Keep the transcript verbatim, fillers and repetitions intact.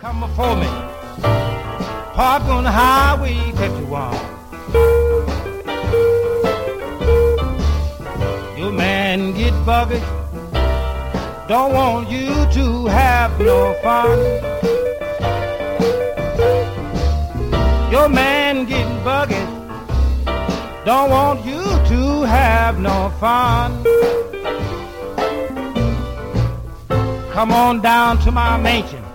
come before me. Park on the highway fifty-one. Your man get buggy, don't want you to have no fun. Your man getting buggy, don't want you to have no fun. Come on down to my mansion,